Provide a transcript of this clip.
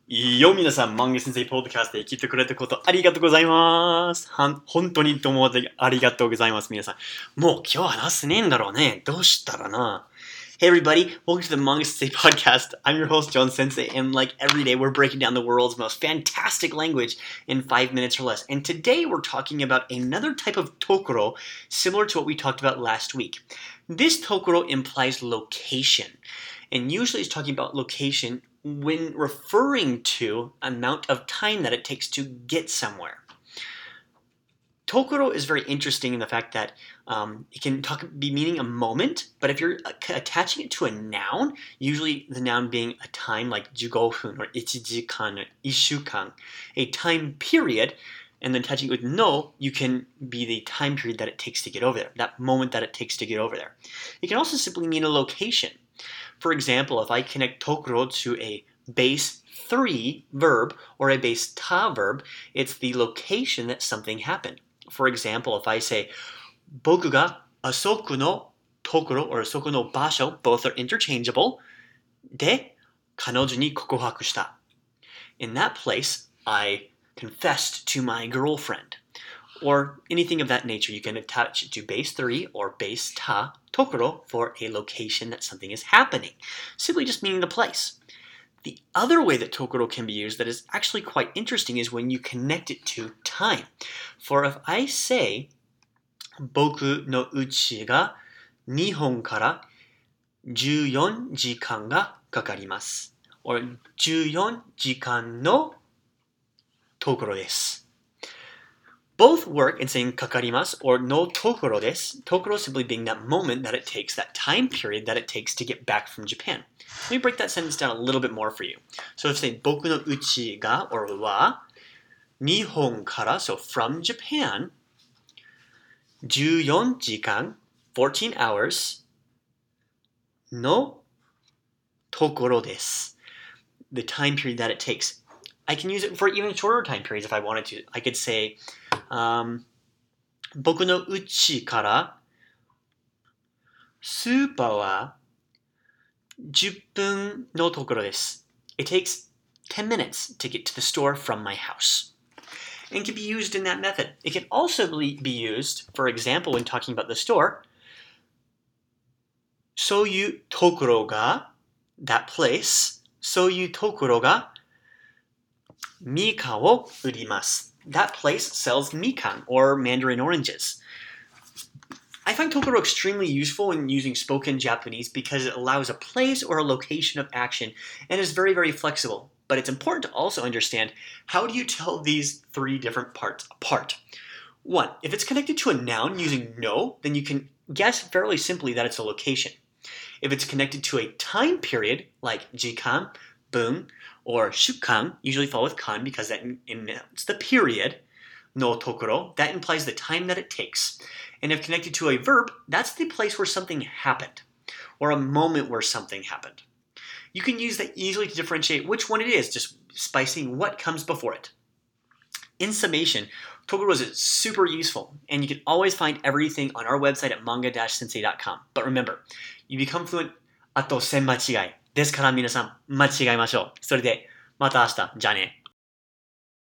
いいよ、皆さん、漫画先生ポッドキャストで聞いてくれたことありがとうございます。本当に友達ありがとうございます、皆さん。もう今日話せねえんだろうね。どうしたらな。Hey everybody, welcome to the Manga Sensei podcast. I'm your host, John Sensei, and like every day, we're breaking down the world's most fantastic language in 5 minutes or less. And today, we're talking about another type of tokoro, similar to what we talked about last week. This tokoro implies location, and usually it's talking about location when referring to amount of time that it takes to get somewhere. Tokoro is very interesting in the fact that it can be meaning a moment, but if you're attaching it to a noun, usually the noun being a time like 15分 or 1時間 or 1週間, a time period, and then attaching it with no, you can be the time period that it takes to get over there, that moment that it takes to get over there. It can also simply mean a location. For example, if I connect tokoro to a base 3 verb or a base ta verb, it's the location that something happened. For example, if I say 僕があそこのところ or あそこの場所, both are interchangeable. で、彼女に告白した. In that place, I confessed to my girlfriend. Or anything of that nature, you can attach it to base 3 or base ta, tokoro, for a location that something is happening. Simply just meaning the place. The other way that tokoro can be used that is actually quite interesting is when you connect it to time. For if I say, 僕の家が日本から14時間がかかります。or 14時間のところです。Both work in saying かかります or no tokoro desu. Tokoro simply being that moment that it takes, that time period that it takes to get back from Japan. Let me break that sentence down a little bit more for you. So if say 僕の家が or は日本から so from Japan 14時間 14 hours のところです。The time period that it takes. I can use it for even shorter time periods if I wanted to. I could say 僕の家からスーパーは10分のところです。It takes 10 minutes to get to the store from my house. And can be used in that method. It can also be used, for example, when talking about the store. そういうところが that place, そういうところがみかんを売ります。That place sells mikan, or mandarin oranges. I find tokoro extremely useful in using spoken Japanese because it allows a place or a location of action and is very, very flexible. But it's important to also understand, how do you tell these 3 different parts apart? 1, if it's connected to a noun using no, then you can guess fairly simply that it's a location. If it's connected to a time period, like jikan, bun, or shukan, usually follow with kan because that it's the period, no tokoro, that implies the time that it takes. And if connected to a verb, that's the place where something happened, or a moment where something happened. You can use that easily to differentiate which one it is, just by seeing what comes before it. In summation, tokoro is super useful, and you can always find everything on our website at manga-sensei.com. But remember, you become fluent あと1000間違いですから皆さん間違いましょう。それでまた明日。じゃあね。